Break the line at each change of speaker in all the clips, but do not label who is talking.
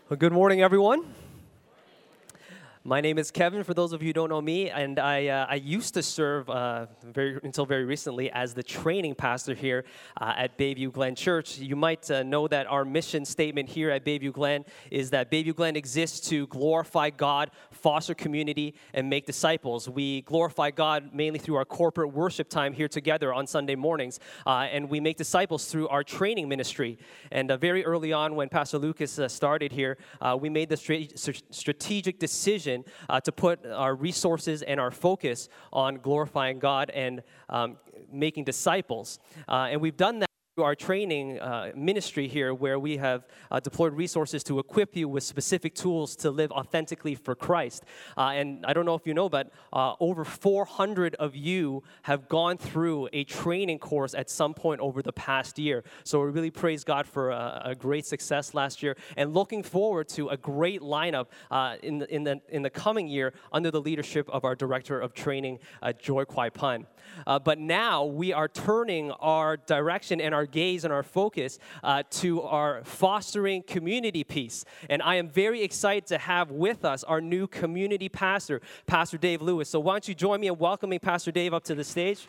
Well, good morning, everyone. My name is Kevin, for those of you who don't know me, and I used to serve until very recently as the training pastor here at Bayview Glen Church. You might know that our mission statement here at Bayview Glen is that Bayview Glen exists to glorify God, foster community, and make disciples. We glorify God mainly through our corporate worship time here together on Sunday mornings, and we make disciples through our training ministry. And very early on when Pastor Lucas started here, we made the strategic decision to put our resources and our focus on glorifying God and making disciples. And we've done that through our training ministry here, where we have deployed resources to equip you with specific tools to live authentically for Christ. And I don't know if you know, but over 400 of you have gone through a training course at some point over the past year. So we really praise God for a great success last year, and looking forward to a great lineup in the coming year under the leadership of our Director of Training, Joy Kwai Pun. But now we are turning our direction and our gaze and our focus to our fostering community piece. And I am very excited to have with us our new community pastor, Pastor Dave Lewis. So why don't you join me in welcoming Pastor Dave up to the stage?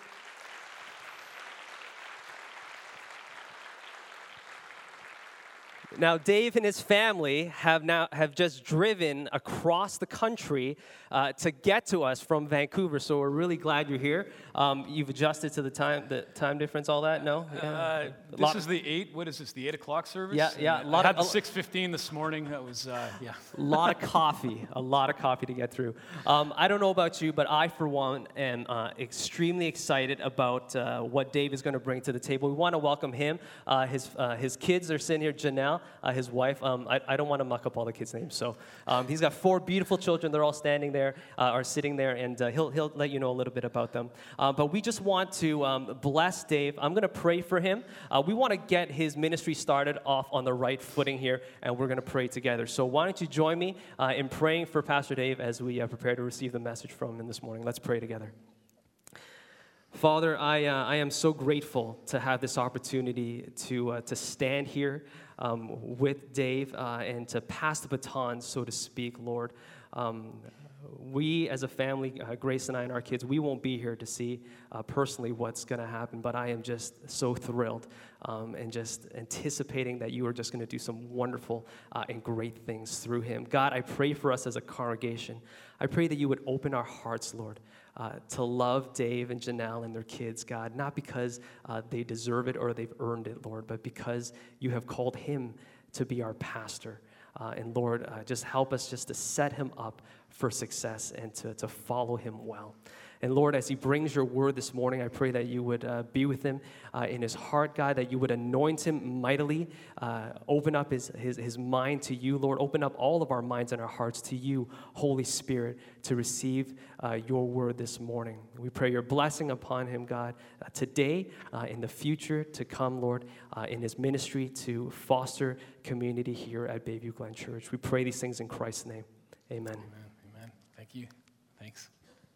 Now, Dave and his family have just driven across the country to get to us from Vancouver. So we're really glad you're here. You've adjusted to the time difference, all that? No? Yeah.
This is the 8. What is this? The 8 o'clock service?
Yeah.
I had the 6:15 this morning. That was yeah.
A lot of coffee. A lot of coffee to get through. I don't know about you, but I, for one, am extremely excited about what Dave is going to bring to the table. We want to welcome him. His kids are sitting here. Janelle, his wife. I don't want to muck up all the kids' names. So he's got 4 beautiful children. They're all standing there, are sitting there, and he'll let you know a little bit about them. But we just want to bless Dave. I'm going to pray for him. We want to get his ministry started off on the right footing here, and we're going to pray together. So why don't you join me in praying for Pastor Dave as we prepare to receive the message from him this morning. Let's pray together. Father, I am so grateful to have this opportunity to stand here with Dave and to pass the baton, so to speak, Lord. We as a family, Grace and I and our kids, we won't be here to see personally what's going to happen, but I am just so thrilled and just anticipating that you are just going to do some wonderful and great things through him. God, I pray for us as a congregation. I pray that you would open our hearts, Lord, to love Dave and Janelle and their kids, God, not because they deserve it or they've earned it, Lord, but because you have called him to be our pastor. And Lord, just help us just to set him up for success and to follow him well. And Lord, as he brings your word this morning, I pray that you would be with him in his heart, God, that you would anoint him mightily, open up his mind to you, Lord. Open up all of our minds and our hearts to you, Holy Spirit, to receive your word this morning. We pray your blessing upon him, God, today, in the future to come, Lord, in his ministry to foster community here at Bayview Glen Church. We pray these things in Christ's name. Amen.
Amen. Thank you. Thanks.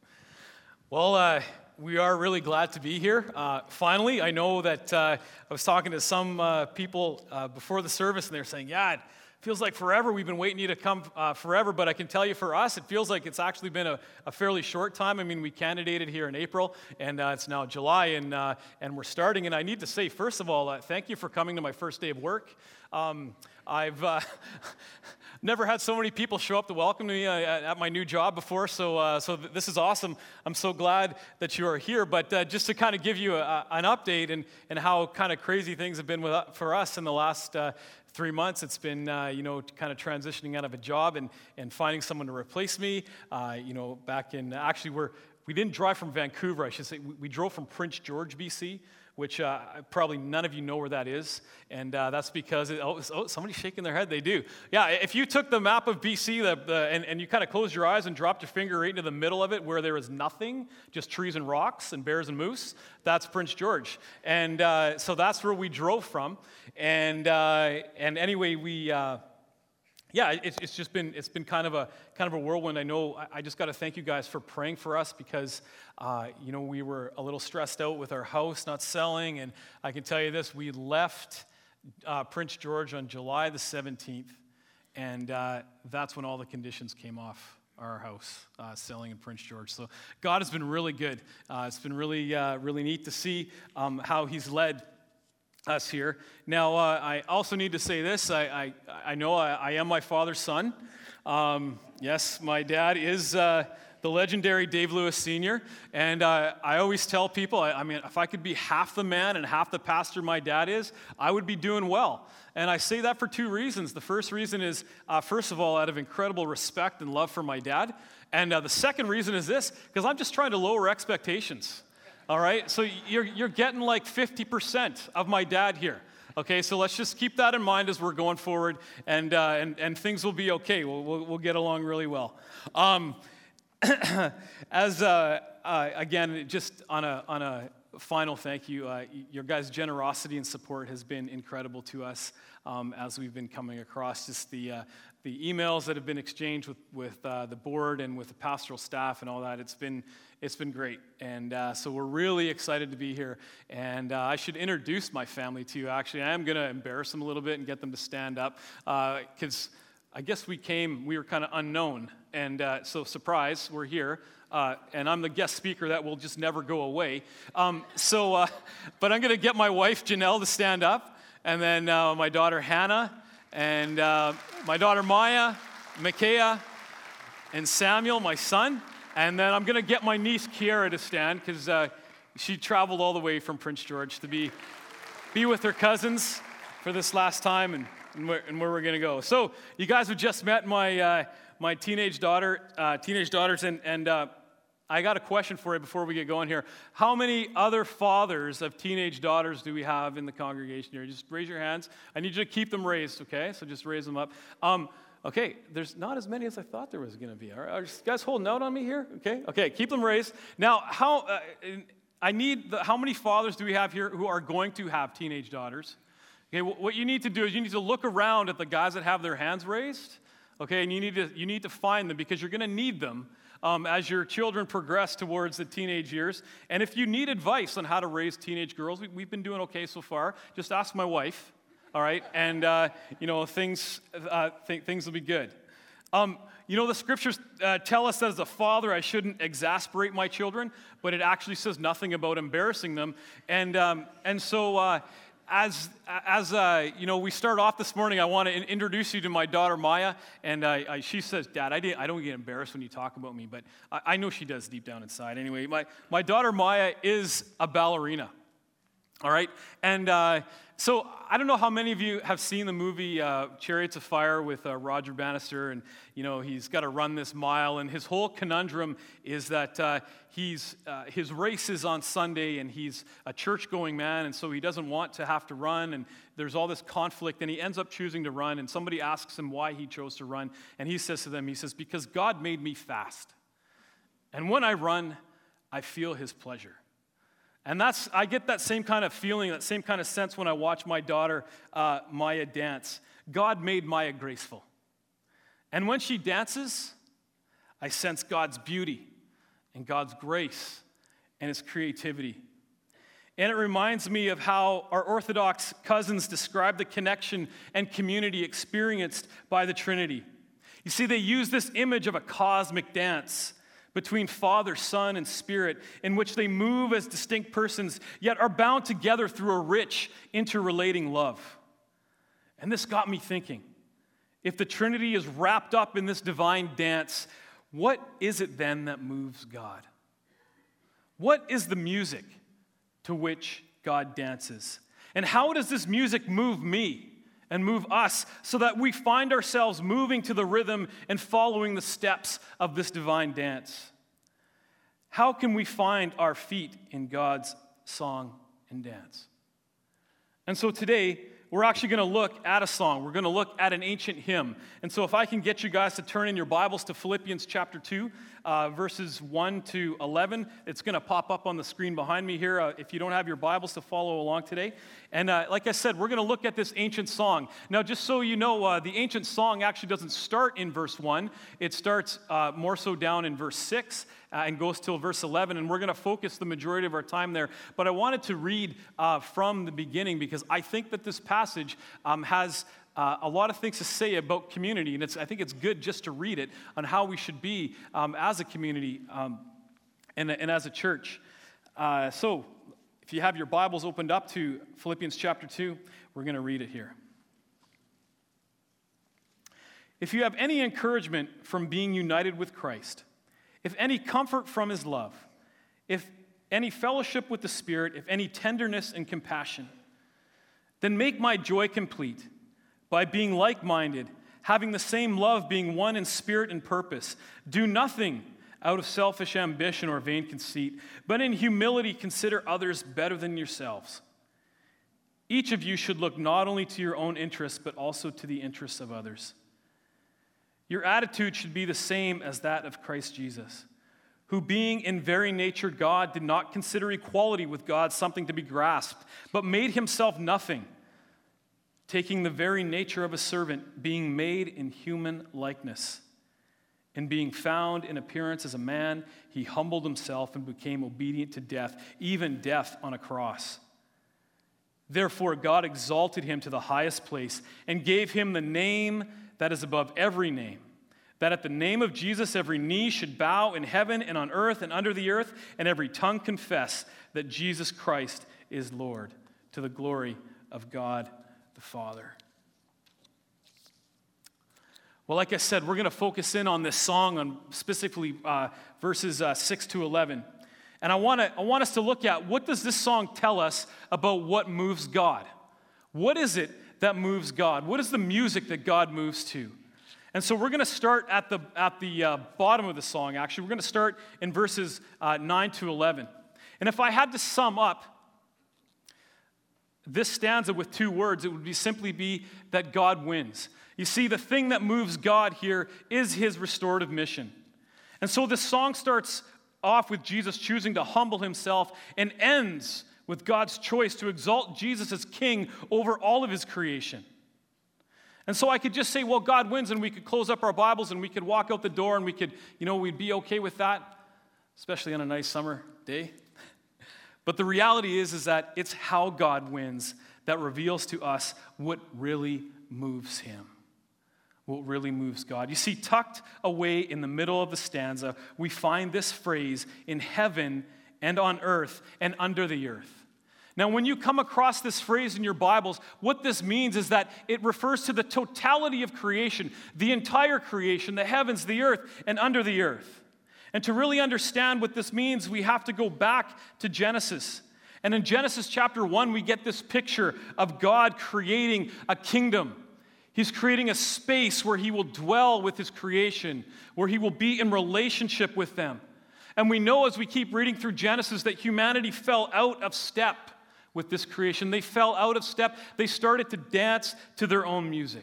Well, we are really glad to be here. Finally, I know that I was talking to some people before the service, and they're saying, yeah, it feels like forever. We've been waiting you to come forever, but I can tell you for us, it feels like it's actually been a fairly short time. I mean, we candidated here in April, and it's now July, and we're starting. And I need to say, first of all, thank you for coming to my first day of work. I've never had so many people show up to welcome me at my new job before, so this is awesome. I'm so glad that you are here. But just to kind of give you an update and how kind of crazy things have been for us in the last 3 months, it's been, kind of transitioning out of a job and finding someone to replace me. Back in, actually, we didn't drive from Vancouver, I should say. We drove from Prince George, BC, which probably none of you know where that is. And that's because, somebody's shaking their head, they do. Yeah, if you took the map of BC and you kind of closed your eyes and dropped your finger right into the middle of it where there is nothing, just trees and rocks and bears and moose, that's Prince George. And so that's where we drove from. And anyway, it's been kind of a whirlwind. I know I just got to thank you guys for praying for us because we were a little stressed out with our house not selling, and I can tell you this: we left Prince George on July the 17th, And that's when all the conditions came off our house, selling in Prince George. So God has been really good. It's been really, really neat to see how He's led us here. Now, I also need to say this. I know I am my father's son. Yes, my dad is the legendary Dave Lewis Sr., and I always tell people, I mean, if I could be half the man and half the pastor my dad is, I would be doing well. And I say that for two reasons. The first reason is, first of all, out of incredible respect and love for my dad. And the second reason is this, because I'm just trying to lower expectations. All right? So you're getting like 50% of my dad here. Okay, so let's just keep that in mind as we're going forward, and things will be okay. We'll get along really well. Again, just on a final thank you, your guys' generosity and support has been incredible to us as we've been coming across just the emails that have been exchanged with the board and with the pastoral staff and all that. It's been great, and so we're really excited to be here. And I should introduce my family to you. Actually, I am going to embarrass them a little bit and get them to stand up because I guess we were kind of unknown, and so surprise, we're here. And I'm the guest speaker that will just never go away. But I'm going to get my wife, Janelle, to stand up, and then my daughter, Hannah, and my daughter, Maya, Micaiah, and Samuel, my son. And then I'm going to get my niece, Kiara, to stand, because she traveled all the way from Prince George to be with her cousins for this last time and where we're going to go. So you guys have just met my teenage daughters, and I got a question for you before we get going here. How many other fathers of teenage daughters do we have in the congregation here? Just raise your hands. I need you to keep them raised, okay? So just raise them up. Okay, there's not as many as I thought there was going to be. All right, are you guys holding out on me here? Okay, keep them raised. Now, how many fathers do we have here who are going to have teenage daughters? Okay, what you need to do is you need to look around at the guys that have their hands raised. Okay, and you need to find them because you're going to need them as your children progress towards the teenage years. And if you need advice on how to raise teenage girls, we've been doing okay so far. Just ask my wife, all right? And, things will be good. The scriptures tell us that as a father, I shouldn't exasperate my children, but it actually says nothing about embarrassing them. And so as we start off this morning, I want to introduce you to my daughter, Maya. And she says, Dad, I don't get embarrassed when you talk about me, but I know she does deep down inside. Anyway, my daughter, Maya, is a ballerina. All right? And so I don't know how many of you have seen the movie Chariots of Fire with Roger Bannister, and he's got to run this mile, and his whole conundrum is that his race is on Sunday, and he's a church-going man, and so he doesn't want to have to run, and there's all this conflict, and he ends up choosing to run, and somebody asks him why he chose to run, and he says to them, because God made me fast, and when I run, I feel His pleasure. And I get that same kind of feeling, that same kind of sense when I watch my daughter, Maya, dance. God made Maya graceful. And when she dances, I sense God's beauty and God's grace and His creativity. And it reminds me of how our Orthodox cousins describe the connection and community experienced by the Trinity. You see, they use this image of a cosmic dance between Father, Son, and Spirit, in which they move as distinct persons, yet are bound together through a rich, interrelating love. And this got me thinking, if the Trinity is wrapped up in this divine dance, what is it then that moves God? What is the music to which God dances? And how does this music move me and move us so that we find ourselves moving to the rhythm and following the steps of this divine dance? How can we find our feet in God's song and dance? And so today, we're actually going to look at a song. We're going to look at an ancient hymn. And so if I can get you guys to turn in your Bibles to Philippians chapter 2, verses 1 to 11. It's going to pop up on the screen behind me here if you don't have your Bibles to follow along today. And like I said, we're going to look at this ancient song. Now, just so you know, the ancient song actually doesn't start in verse 1. It starts more so down in verse 6 and goes till verse 11. And we're going to focus the majority of our time there. But I wanted to read from the beginning because I think that this passage has a lot of things to say about community, and I think it's good just to read it on how we should be as a community and as a church. So if you have your Bibles opened up to Philippians chapter 2, we're going to read it here. If you have any encouragement from being united with Christ, if any comfort from his love, if any fellowship with the Spirit, if any tenderness and compassion, then make my joy complete by being like-minded, having the same love, being one in spirit and purpose. Do nothing out of selfish ambition or vain conceit, but in humility consider others better than yourselves. Each of you should look not only to your own interests, but also to the interests of others. Your attitude should be the same as that of Christ Jesus, who being in very nature God, did not consider equality with God something to be grasped, but made himself nothing, taking the very nature of a servant, being made in human likeness. And being found in appearance as a man, he humbled himself and became obedient to death, even death on a cross. Therefore, God exalted him to the highest place and gave him the name that is above every name, that at the name of Jesus every knee should bow in heaven and on earth and under the earth, and every tongue confess that Jesus Christ is Lord, to the glory of God the Father. Well, like I said, we're going to focus in on this song, on specifically verses 6 to 11. And I want us to look at, what does this song tell us about what moves God? What is it that moves God? What is the music that God moves to? And so we're going to start at the bottom of the song, actually. We're going to start in verses 9 to 11. And if I had to sum up this stanza with two words, it would simply be that God wins. You see, the thing that moves God here is his restorative mission. And so this song starts off with Jesus choosing to humble himself and ends with God's choice to exalt Jesus as king over all of his creation. And so I could just say, well, God wins, and we could close up our Bibles and we could walk out the door and we could, we'd be okay with that, especially on a nice summer day. But the reality is that it's how God wins that reveals to us what really moves him. What really moves God. You see, tucked away in the middle of the stanza, we find this phrase, in heaven and on earth and under the earth. Now, when you come across this phrase in your Bibles, what this means is that it refers to the totality of creation, the entire creation, the heavens, the earth, and under the earth. And to really understand what this means, we have to go back to Genesis. And in Genesis chapter 1, we get this picture of God creating a kingdom. He's creating a space where he will dwell with his creation, where he will be in relationship with them. And we know as we keep reading through Genesis that humanity fell out of step with this creation. They fell out of step. They started to dance to their own music.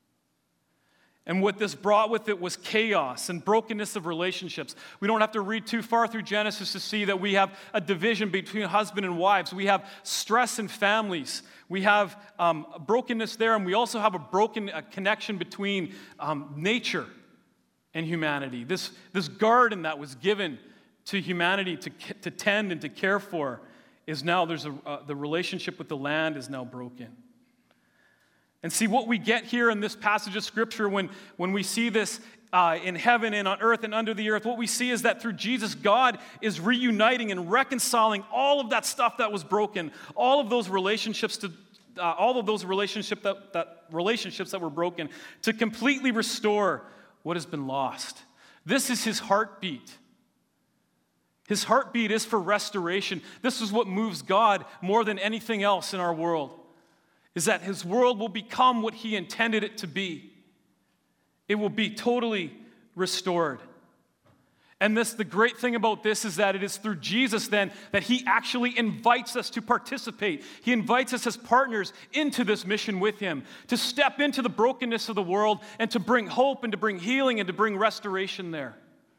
And what this brought with it was chaos and brokenness of relationships. We don't have to read too far through Genesis to see that we have a division between husband and wives. We have stress in families. We have brokenness there, and we also have a broken connection between nature and humanity. This garden that was given to humanity to tend and to care for is now, the relationship with the land is now broken. And see, what we get here in this passage of Scripture when we see this in heaven and on earth and under the earth, what we see is that through Jesus, God is reuniting and reconciling all of that stuff that was broken, all of those relationships that were broken, to completely restore what has been lost. This is his heartbeat. His heartbeat is for restoration. This is what moves God more than anything else in our world, is that his world will become what he intended it to be. It will be totally restored. And the great thing about this is that it is through Jesus then that he actually invites us to participate. He invites us as partners into this mission with him, to step into the brokenness of the world and to bring hope and to bring healing and to bring restoration there.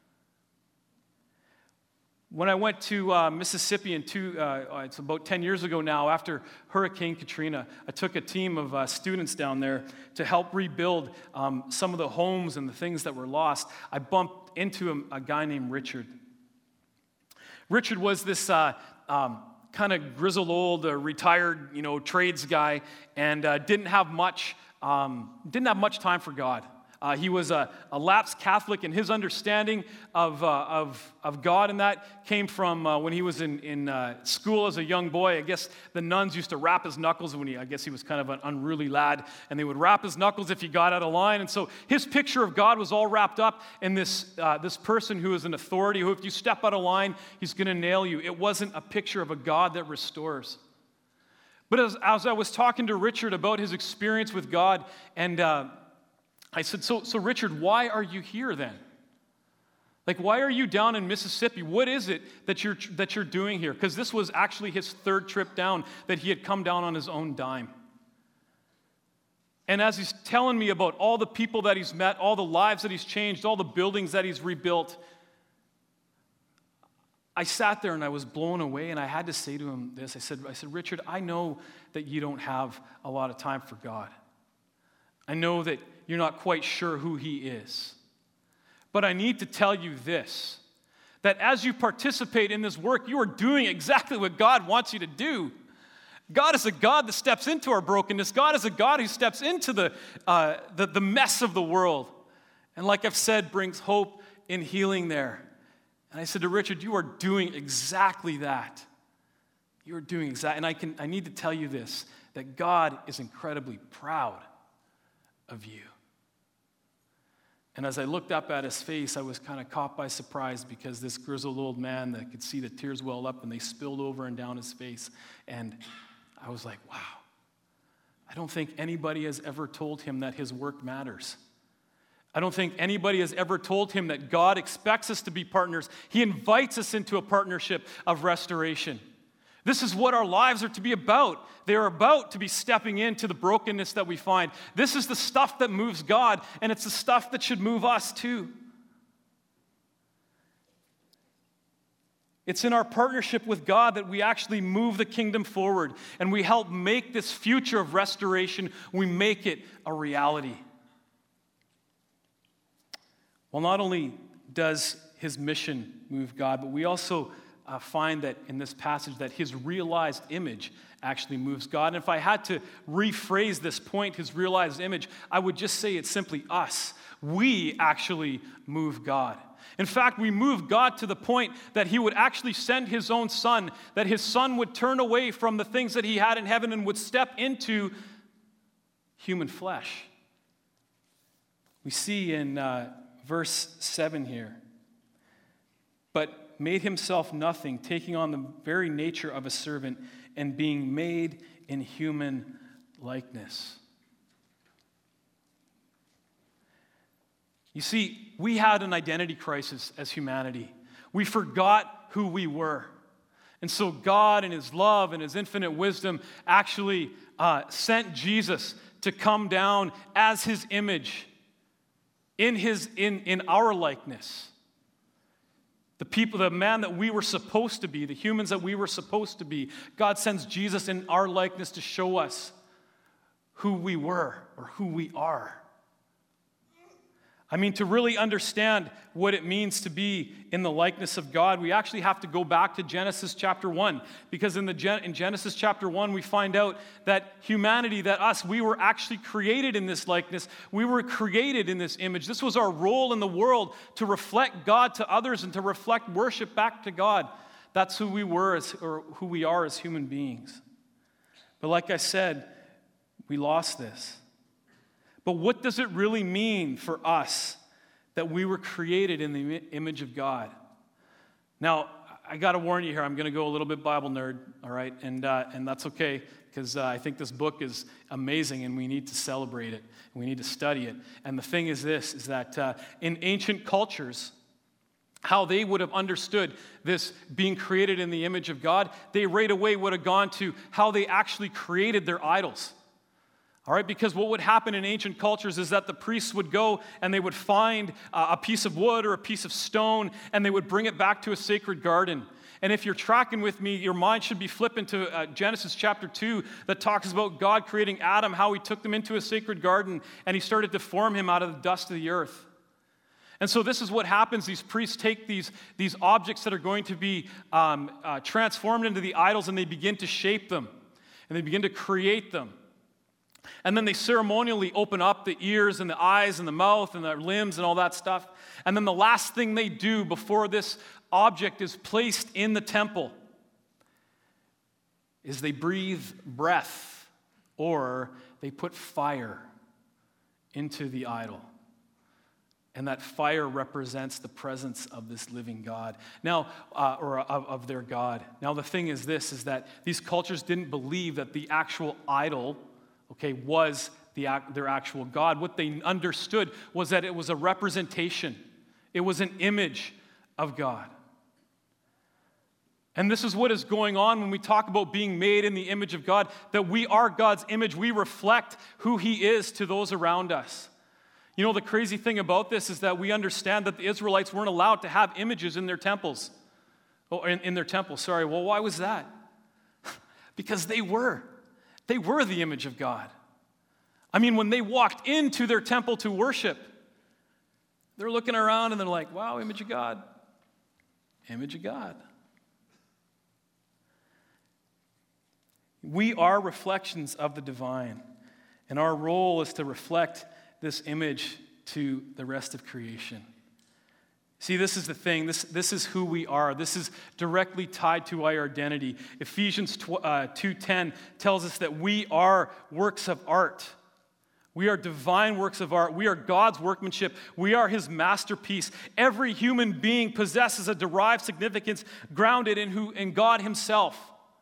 When I went to Mississippi it's about 10 years ago now, after Hurricane Katrina, I took a team of students down there to help rebuild some of the homes and the things that were lost. I bumped into a guy named Richard. Richard was this kind of grizzled old, retired, trades guy, and didn't have much didn't have much time for God. He was a lapsed Catholic, and his understanding of God and that came from when he was in school as a young boy. I guess the nuns used to wrap his knuckles I guess he was kind of an unruly lad, and they would wrap his knuckles if he got out of line. And so his picture of God was all wrapped up in this person who is an authority, who if you step out of line, he's going to nail you. It wasn't a picture of a God that restores. But as I was talking to Richard about his experience with God, and I said, so Richard, why are you here then? Like, why are you down in Mississippi? What is it that you're doing here? Because this was actually his third trip down, that he had come down on his own dime. And as he's telling me about all the people that he's met, all the lives that he's changed, all the buildings that he's rebuilt, I sat there and I was blown away, and I had to say to him this. I said, Richard, I know that you don't have a lot of time for God. I know that you're not quite sure who he is. But I need to tell you this, that as you participate in this work, you are doing exactly what God wants you to do. God is a God that steps into our brokenness. God is a God who steps into the mess of the world. And like I've said, brings hope and healing there. And I said to Richard, you are doing exactly that. You are doing exactly, and I need to tell you this, that God is incredibly proud of you. And as I looked up at his face, I was kind of caught by surprise, because this grizzled old man, that could see the tears well up and they spilled over and down his face. And I was like, wow, I don't think anybody has ever told him that his work matters. I don't think anybody has ever told him that God expects us to be partners. He invites us into a partnership of restoration. This is what our lives are to be about. They are about to be stepping into the brokenness that we find. This is the stuff that moves God, and it's the stuff that should move us too. It's in our partnership with God that we actually move the kingdom forward, and we help make this future of restoration, we make it a reality. Well, not only does his mission move God, but we also find that in this passage that his realized image actually moves God. And if I had to rephrase this point, his realized image, I would just say it's simply us. We actually move God. In fact, we move God to the point that he would actually send his own son, that his son would turn away from the things that he had in heaven and would step into human flesh. We see in verse 7 here, but made himself nothing, taking on the very nature of a servant and being made in human likeness. You see, we had an identity crisis as humanity. We forgot who we were. And so God, in his love and his infinite wisdom, actually sent Jesus to come down as his image, in our likeness. The man that we were supposed to be, the humans that we were supposed to be, God sends Jesus in our likeness to show us who we were or who we are. I mean, to really understand what it means to be in the likeness of God, we actually have to go back to Genesis chapter 1. Because in Genesis chapter 1, we find out that humanity, we were actually created in this likeness. We were created in this image. This was our role in the world, to reflect God to others and to reflect worship back to God. That's who we were, or who we are as human beings. But like I said, we lost this. But what does it really mean for us that we were created in the image of God? Now, I got to warn you here, I'm going to go a little bit Bible nerd, all right? And that's okay, because I think this book is amazing, and we need to celebrate it. We need to study it. And the thing is this, is that in ancient cultures, how they would have understood this being created in the image of God, they right away would have gone to how they actually created their idols. All right, because what would happen in ancient cultures is that the priests would go and they would find a piece of wood or a piece of stone, and they would bring it back to a sacred garden. And if you're tracking with me, your mind should be flipping to Genesis chapter 2 that talks about God creating Adam, how he took them into a sacred garden, and he started to form him out of the dust of the earth. And so this is what happens. These priests take these objects that are going to be transformed into the idols, and they begin to shape them, and they begin to create them. And then they ceremonially open up the ears and the eyes and the mouth and the limbs and all that stuff. And then the last thing they do before this object is placed in the temple is they breathe breath, or they put fire into the idol. And that fire represents the presence of this living God. Now, of their God. Now, the thing is this, is that these cultures didn't believe that the actual idol, was their actual God. What they understood was that it was a representation. It was an image of God. And this is what is going on when we talk about being made in the image of God, that we are God's image. We reflect who He is to those around us. You know, the crazy thing about this is that we understand that the Israelites weren't allowed to have images in their temples. In their temple, sorry. Well, why was that? Because they were the image of God. I mean, when they walked into their temple to worship, they're looking around and they're like, wow, image of God. Image of God. We are reflections of the divine, and our role is to reflect this image to the rest of creation. See, this is the thing. This is who we are. This is directly tied to our identity. Ephesians 2:10 tells us that we are works of art. We are divine works of art. We are God's workmanship. We are His masterpiece. Every human being possesses a derived significance grounded in God Himself.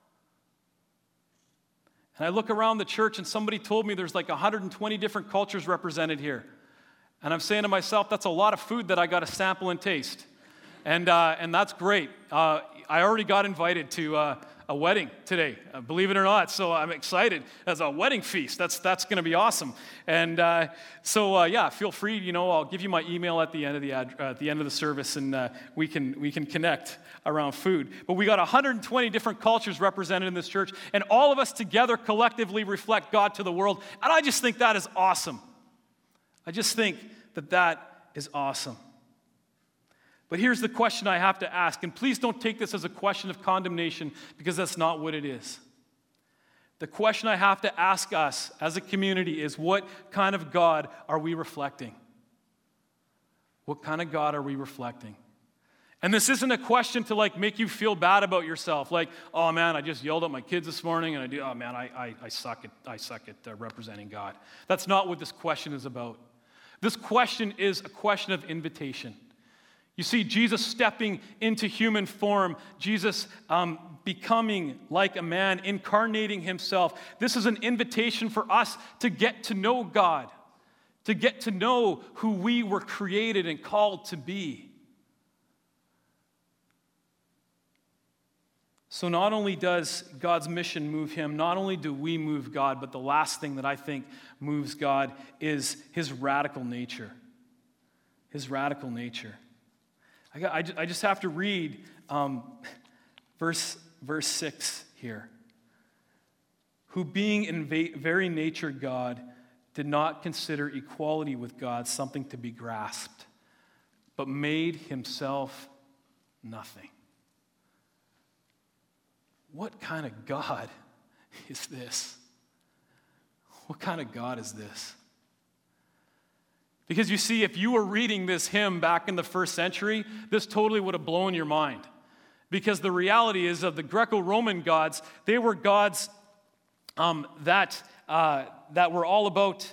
And I look around the church and somebody told me there's like 120 different cultures represented here. And I'm saying to myself, that's a lot of food that I got to sample and taste. And that's great. I already got invited to a wedding today, believe it or not. So I'm excited. As a wedding feast, that's going to be awesome. And so feel free. I'll give you my email at the end of the service, and we can connect around food. But we got 120 different cultures represented in this church, and all of us together collectively reflect God to the world. And I just think that is awesome. I just think that is awesome. But here's the question I have to ask, and please don't take this as a question of condemnation, because that's not what it is. The question I have to ask us as a community is, what kind of God are we reflecting? What kind of God are we reflecting? And this isn't a question to make you feel bad about yourself, like, oh man, I just yelled at my kids this morning, and I suck at representing God. That's not what this question is about. This question is a question of invitation. You see, Jesus stepping into human form, Jesus becoming like a man, incarnating Himself. This is an invitation for us to get to know God, to get to know who we were created and called to be. So not only does God's mission move Him, not only do we move God, but the last thing that I think moves God is His radical nature. His radical nature. I just have to read verse 6 here. Who being in very nature God, did not consider equality with God something to be grasped, but made Himself nothing. What kind of God is this? What kind of God is this? Because you see, if you were reading this hymn back in the first century, this totally would have blown your mind. Because the reality is, of the Greco-Roman gods, they were gods that were all about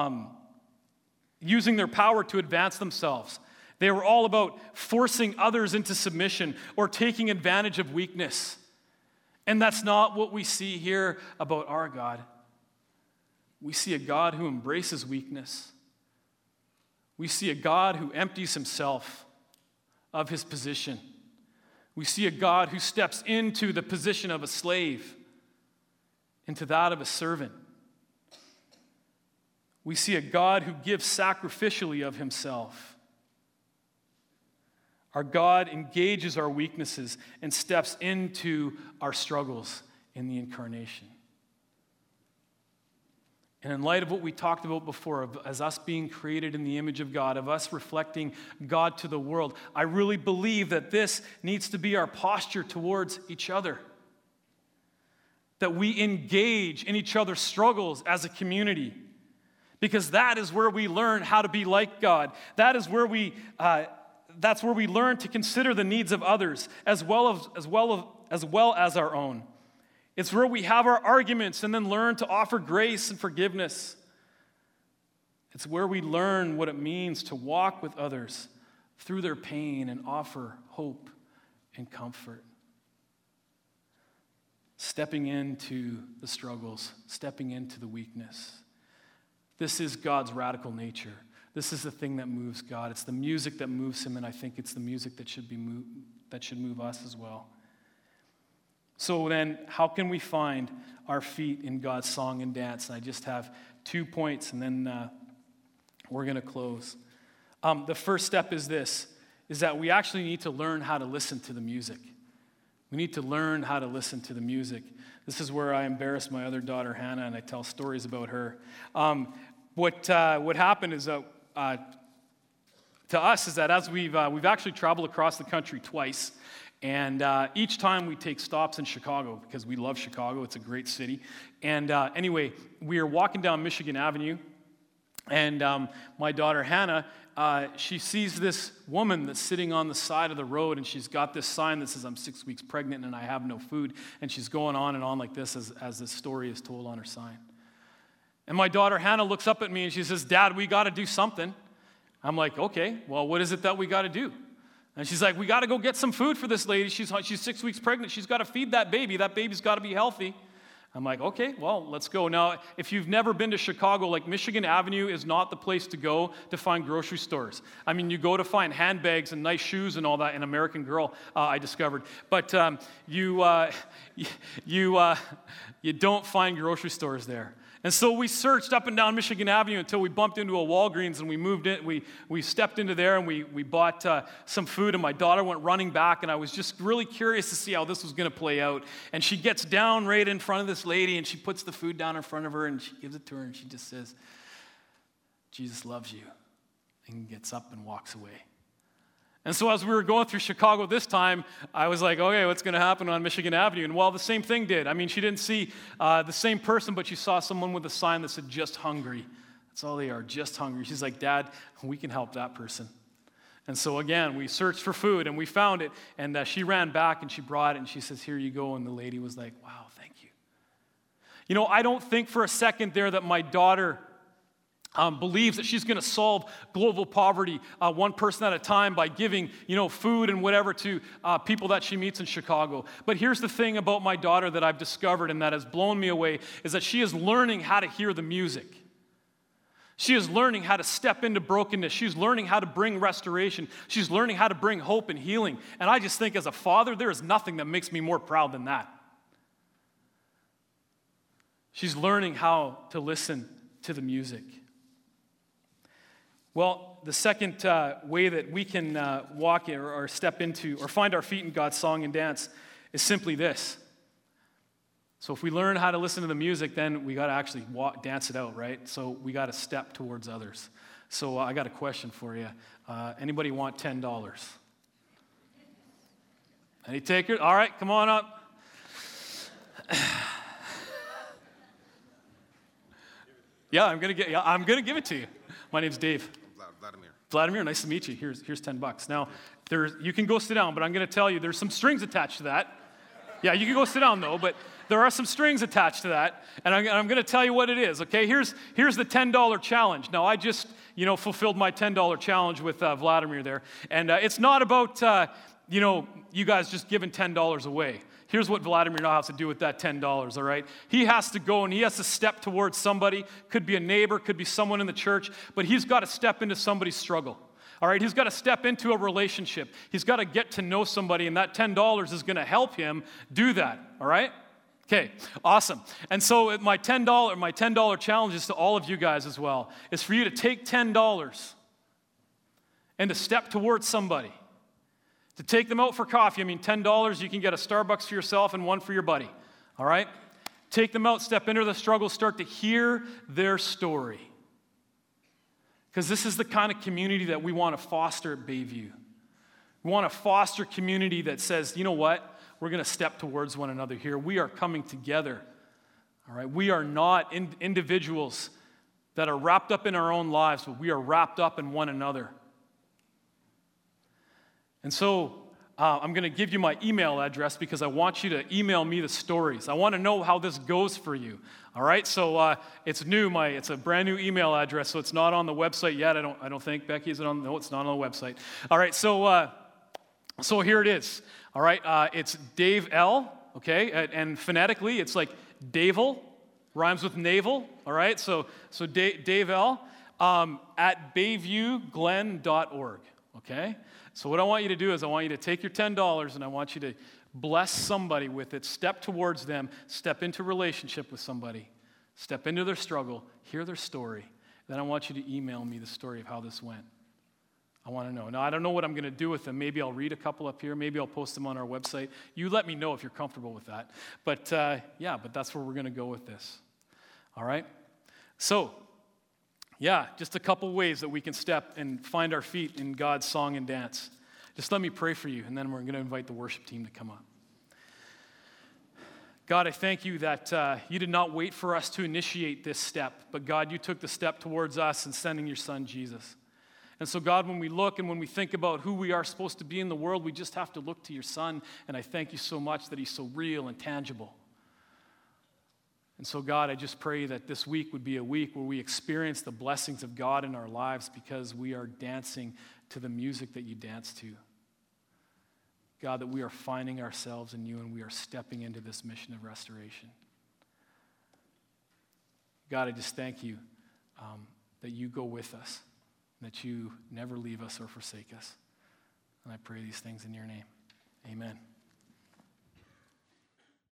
using their power to advance themselves. They were all about forcing others into submission or taking advantage of weakness. And that's not what we see here about our God. We see a God who embraces weakness. We see a God who empties Himself of His position. We see a God who steps into the position of a slave, into that of a servant. We see a God who gives sacrificially of Himself. Our God engages our weaknesses and steps into our struggles in the incarnation. And in light of what we talked about before, as us being created in the image of God, of us reflecting God to the world, I really believe that this needs to be our posture towards each other. that we engage in each other's struggles as a community, because that is where we learn how to be like God. That is where that's where we learn to consider the needs of others as well as our own. It's where we have our arguments and then learn to offer grace and forgiveness. It's where we learn what it means to walk with others through their pain and offer hope and comfort. Stepping into the struggles, stepping into the weakness. This is God's radical nature. This is the thing that moves God. It's the music that moves him, and I think it's the music that should move us as well. So then, how can we find our feet in God's song and dance? And I just have 2 points, and then we're going to close. The first step is this, is that we actually need to learn how to listen to the music. We need to learn how to listen to the music. This is where I embarrass my other daughter, Hannah, and I tell stories about her. What happened is that to us is that as we've actually traveled across the country twice, and each time we take stops in Chicago because we love Chicago. It's a great city. And anyway, we are walking down Michigan Avenue, and my daughter Hannah, she sees this woman that's sitting on the side of the road, and she's got this sign that says, "I'm 6 weeks pregnant and I have no food." And she's going on and on like this as this story is told on her sign. And my daughter Hannah looks up at me and she says, "Dad, we got to do something." I'm like, "Okay, well, what is it that we got to do?" And she's like, "We got to go get some food for this lady. She's 6 weeks pregnant. She's got to feed that baby. That baby's got to be healthy." I'm like, "Okay, well, let's go." Now, if you've never been to Chicago, like Michigan Avenue is not the place to go to find grocery stores. I mean, you go to find handbags and nice shoes and all that in American Girl, I discovered. But you don't find grocery stores there. And so we searched up and down Michigan Avenue until we bumped into a Walgreens, and we moved in. We stepped into there, and we bought some food, and my daughter went running back, and I was just really curious to see how this was going to play out. And she gets down right in front of this lady, and she puts the food down in front of her, and she gives it to her, and she just says, "Jesus loves you," and gets up and walks away. And so as we were going through Chicago this time, I was like, okay, what's going to happen on Michigan Avenue? And well, the same thing did. I mean, she didn't see the same person, but she saw someone with a sign that said, "Just hungry." That's all they are, just hungry. She's like, "Dad, we can help that person." And so again, we searched for food, and we found it. And she ran back, and she brought it, and she says, "Here you go." And the lady was like, "Wow, thank you." You know, I don't think for a second there that my daughter believes that she's going to solve global poverty one person at a time by giving, food and whatever to people that she meets in Chicago. But here's the thing about my daughter that I've discovered and that has blown me away is that she is learning how to hear the music. She is learning how to step into brokenness. She's learning how to bring restoration. She's learning how to bring hope and healing. And I just think as a father, there is nothing that makes me more proud than that. She's learning how to listen to the music. Well, the second way that we can walk in or step into or find our feet in God's song and dance is simply this. So if we learn how to listen to the music, then we got to actually dance it out, right? So we got to step towards others. So I got a question for you. Anybody want $10? Any takers? All right, come on up. Yeah, I'm gonna give it to you. My name's Dave. Vladimir, nice to meet you. Here's $10. Now, you can go sit down, but I'm going to tell you there's some strings attached to that. Yeah, you can go sit down though, but there are some strings attached to that, and I'm going to tell you what it is. Okay, here's the $10 challenge. Now, I just fulfilled my $10 challenge with Vladimir there, and it's not about you guys just giving $10 away. Here's what Vladimir now has to do with that $10, all right? He has to go and he has to step towards somebody. Could be a neighbor, could be someone in the church, but he's got to step into somebody's struggle, all right? He's got to step into a relationship. He's got to get to know somebody, and that $10 is going to help him do that, all right? Okay, awesome. And so my $10 challenge is to all of you guys as well, is for you to take $10 and to step towards somebody. To take them out for coffee. I mean, $10, you can get a Starbucks for yourself and one for your buddy. All right? Take them out, step into the struggle, start to hear their story. Because this is the kind of community that we want to foster at Bayview. We want to foster community that says, you know what? we're going to step towards one another here. We are coming together. All right? We are not individuals that are wrapped up in our own lives, but we are wrapped up in one another. And so I'm going to give you my email address because I want you to email me the stories. I want to know how this goes for you. All right, so it's new. It's a brand new email address, so it's not on the website yet. I don't think. Becky, is it on? No, it's not on the website. All right, so here it is. All right, it's Dave L. Okay, and phonetically it's like Davel, rhymes with navel. All right, so Dave L. At bayviewglen.org. Okay. So what I want you to do is I want you to take your $10 and I want you to bless somebody with it, step towards them, step into relationship with somebody, step into their struggle, hear their story. Then I want you to email me the story of how this went. I want to know. Now, I don't know what I'm going to do with them. Maybe I'll read a couple up here. Maybe I'll post them on our website. You let me know if you're comfortable with that. But but that's where we're going to go with this. All right? So, just a couple ways that we can step and find our feet in God's song and dance. Just let me pray for you, and then we're going to invite the worship team to come up. God, I thank you that you did not wait for us to initiate this step, but God, you took the step towards us in sending your son, Jesus. And so, God, when we look and when we think about who we are supposed to be in the world, we just have to look to your son, and I thank you so much that he's so real and tangible. And so, God, I just pray that this week would be a week where we experience the blessings of God in our lives because we are dancing to the music that you dance to. God, that we are finding ourselves in you and we are stepping into this mission of restoration. God, I just thank you that you go with us, that you never leave us or forsake us. And I pray these things in your name. Amen.